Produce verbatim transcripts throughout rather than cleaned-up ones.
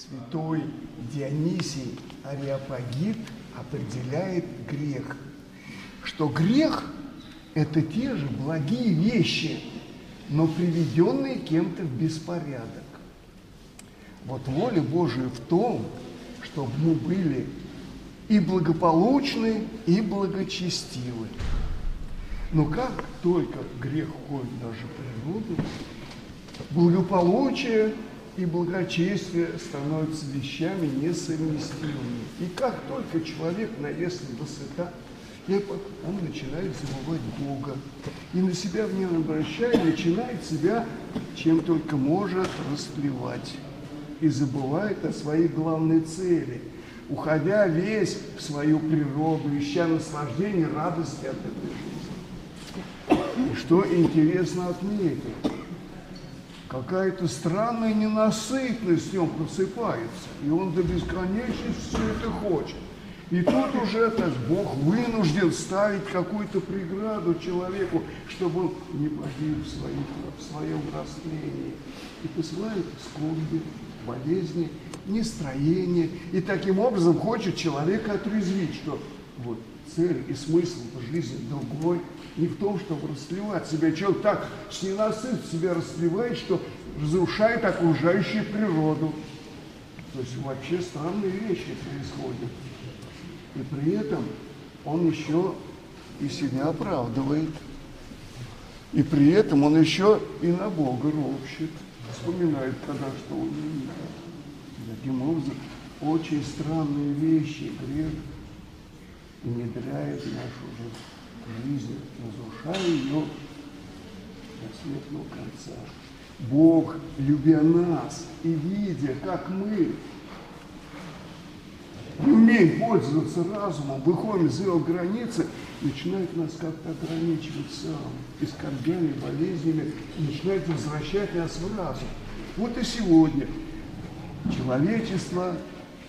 святой Дионисий Ареопагит определяет грех, что грех – это те же благие вещи, но приведенные кем-то в беспорядок. Вот воля Божия в том, чтобы мы были и благополучны, и благочестивы. Но как только грех входит в нашу природу, благополучие и благочестие становятся вещами несовместимыми. И как только человек наестся досыта, он начинает забывать Бога. И на себя в нем обращая, начинает себя чем только может расплевать. И забывает о своей главной цели, уходя весь в свою природу, ища наслаждение, радости от этой жизни. И что интересно отметить, какая-то странная ненасытность в нем просыпается, и он до бесконечности все это хочет. И тут уже так Бог вынужден ставить какую-то преграду человеку, чтобы он не погиб в, своих, в своем растлении. И посылает скорби, болезни, нестроение. И таким образом хочет человека отрезвить, что вот цель и смысл жизни другой не в том, чтобы растлевать себя. Человек так с ненасытностью себя растлевает, что разрушает окружающую природу. То есть вообще странные вещи происходят. И при этом он еще и себя оправдывает. И при этом он еще и на Бога ропщет. Вспоминает тогда, что он не видел. Таким образом, очень странные вещи грех внедряет в нашу жизнь, разрушая ее до смертного конца. Бог, любя нас и видя, как мы не умеем пользоваться разумом, выходим за его границы, начинает нас как-то ограничивать сам, и скорбями, болезнями, и начинает возвращать нас в разум. Вот и сегодня человечество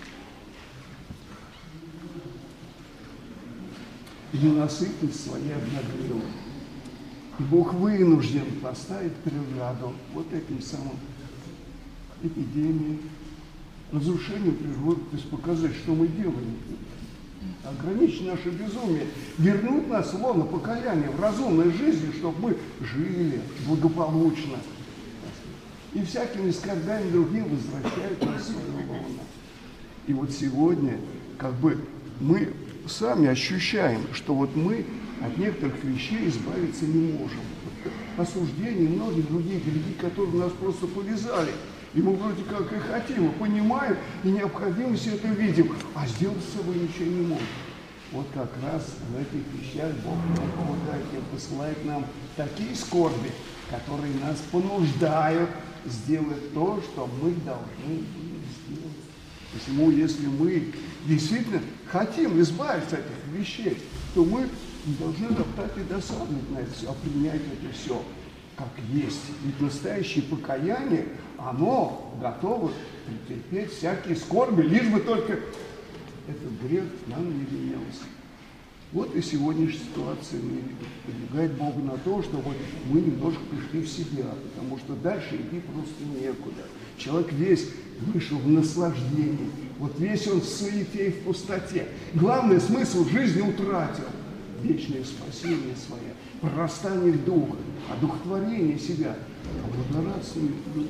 ненасытность своей обнаглела. И Бог вынужден поставить преграду вот этим самым эпидемией, разрушением природы, то есть показать, что мы делаем. Ограничить наше безумие, вернуть нас в лоно покаяния, в разумной жизни, чтобы мы жили благополучно. И всякими скорбями другим возвращают нас в лоно. И вот сегодня, как бы, мы сами ощущаем, что вот мы от некоторых вещей избавиться не можем. Осуждение и многие другие грехи, которые нас просто повязали. И мы вроде как и хотим, и понимаем, и необходимость это видим, а сделать с собой ничего не можем. Вот как раз в этих вещах Бог нам помогает и посылает нам такие скорби, которые нас понуждают сделать то, что мы должны были сделать. Посему, если мы действительно хотим избавиться от этих вещей, то мы не должны роптать и досадовать на это все, а принять это все как есть. Ведь настоящее покаяние, оно готово претерпеть всякие скорби, лишь бы только этот грех нам не вменялся. Вот и сегодняшняя ситуация подвигает Бога на то, чтобы мы немножко пришли в себя, потому что дальше идти просто некуда. Человек весь вышел в наслаждение, вот весь он в суете и в пустоте. Главный смысл жизни утратил. Вечное спасение свое, прорастание в духа, одухотворение себя, облагорадствие.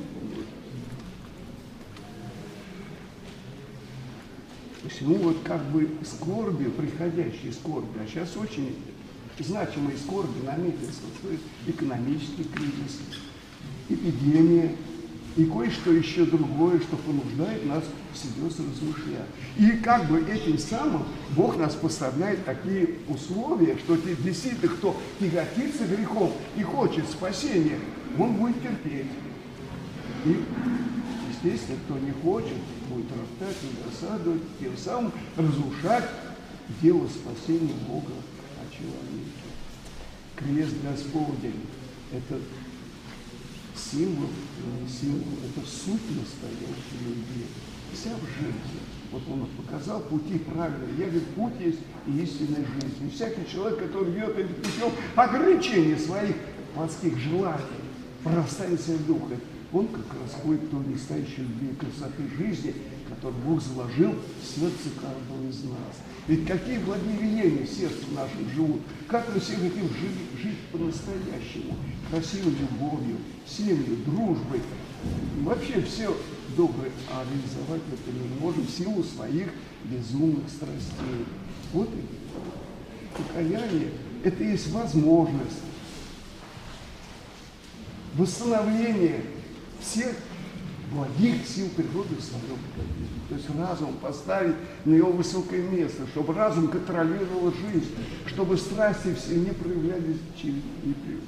Посему вот как бы скорби, приходящие скорби, а сейчас очень значимые скорби наметятся, экономический кризис, эпидемия и кое-что еще другое, что понуждает нас всерьез размышлять. И как бы этим самым Бог нас поставляет в такие условия, что действительно, кто тяготится грехом и хочет спасения, он будет терпеть. И, естественно, кто не хочет, будет роптать и досадовать, тем самым разрушать дело спасения Бога о человеке. Крест Господень – это символ, не символ, это суть настоящей любви. Вся в жизни. Вот он показал пути правильные. Я говорю, путь есть и истинная жизнь. И всякий человек, который ведет этим путем ограничения своих плотских желаний, прорастает в духа, Он как раз ходит той настоящей любви и красоты жизни, которую Бог заложил в сердце каждого из нас. Ведь какие благовения в сердце нашем живут, как мы все хотим жить, жить по-настоящему, красивой любовью, семьей, дружбой, вообще все доброе, а реализовать это не можем в силу своих безумных страстей. Вот и покаяние – это есть возможность восстановления всех благих сил природы в своем организме. То есть разум поставить на его высокое место, чтобы разум контролировал жизнь, чтобы страсти все не проявлялись через непривычку.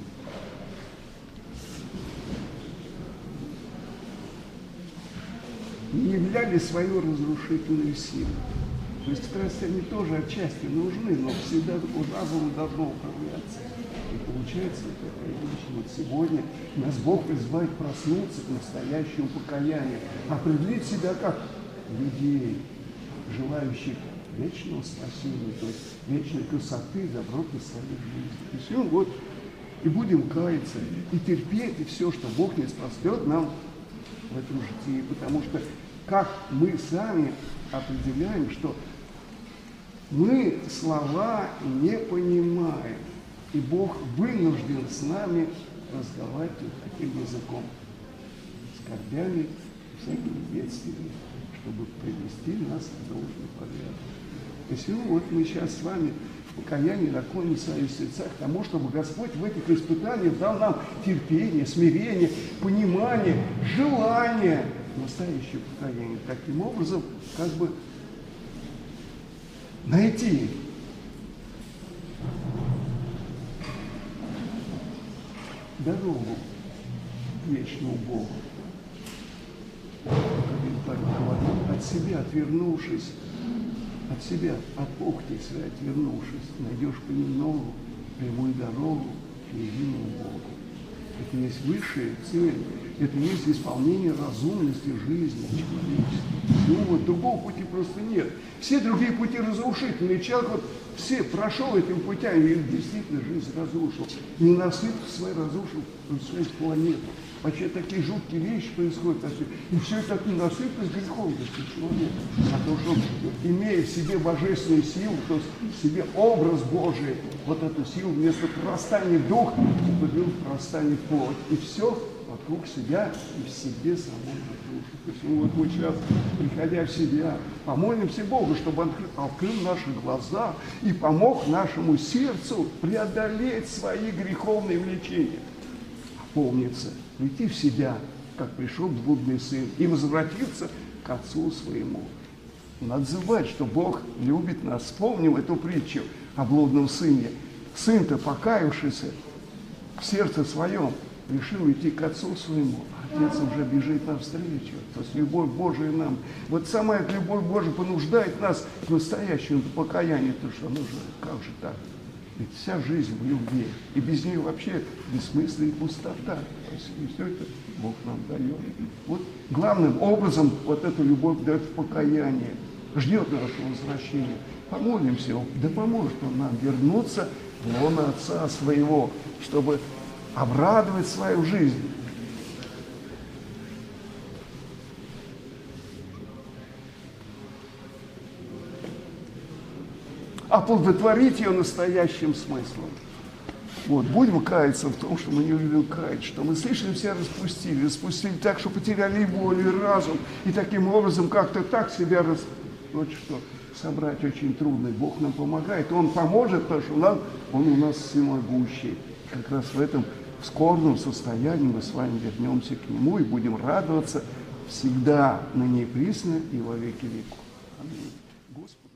Не являли свою разрушительную силу. То есть страсти, они тоже отчасти нужны, но всегда разумом должно управляться. И получается такая вещь. Вот сегодня нас Бог призывает проснуться к настоящему покаянию, определить себя как людей, желающих вечного спасения, то есть вечной красоты и доброты своей жизни. И все, вот, и будем каяться, и терпеть, и все, что Бог не спасет нам в этом житии, потому что как мы сами определяем, что мы слова не понимаем, и Бог вынужден с нами разговаривать таким языком, скорбями, всякими бедствиями, чтобы привести нас к должному порядку. И сегодня вот мы сейчас с вами в покаянии наклоним свои сердца к тому, чтобы Господь в этих испытаниях дал нам терпение, смирение, понимание, желание настоящего покаяния. Таким образом, как бы найти дорогу к вечному Богу. От себя отвернувшись, от себя, от похоти своей отвернувшись, найдешь понемногу прямую дорогу к единому Богу. Это есть высшая цель, это есть исполнение разумности жизни человеческой. Ну вот, другого пути просто нет. Все другие пути разрушительные. Человек вот все прошел этим путем и действительно жизнь разрушил. Ненасытно свою разрушил свою планету. Вообще такие жуткие вещи происходят. И все это от ненасытности греховности человека. А то, что имея в себе божественную силу, то есть в себе образ Божий, вот эту силу вместо прорастания в дух, употребил прорастание в плоть. И все вокруг себя и в себе самом душу. То есть ну, вот мы сейчас, приходя в себя, помолимся Богу, чтобы Он открыл наши глаза и помог нашему сердцу преодолеть свои греховные влечения. Помнится, прийти в себя, как пришел блудный сын, и возвратиться к отцу своему. Надо забывать, что Бог любит нас. Вспомним эту притчу о блудном сыне. Сын-то, покаявшийся в сердце своем, решил идти к отцу своему. Отец уже бежит навстречу. То есть любовь Божия нам. Вот сама эта любовь Божия понуждает нас к настоящему покаянию. То, что нужно, как же так? Ведь вся жизнь в любви. И без нее вообще бессмыслие и пустота. То есть и все это Бог нам дает. Вот главным образом вот эту любовь дает в покаяние. Ждет нашего возвращения. Помолимся, да поможет Он нам вернуться в лоно Отца своего, чтобы обрадовать свою жизнь. Оплодотворить ее настоящим смыслом. Вот, будем каяться в том, что мы не любим каять, что мы слишком себя распустили, распустили так, что потеряли и волю, и разум, и таким образом как-то так себя рас... Вот что собрать очень трудно. Бог нам помогает, Он поможет, потому что Он, он у нас всемогущий. Как раз в этом скорбном состоянии мы с вами вернемся к Нему и будем радоваться всегда, ныне и присно и во веки веков. Аминь. Господи.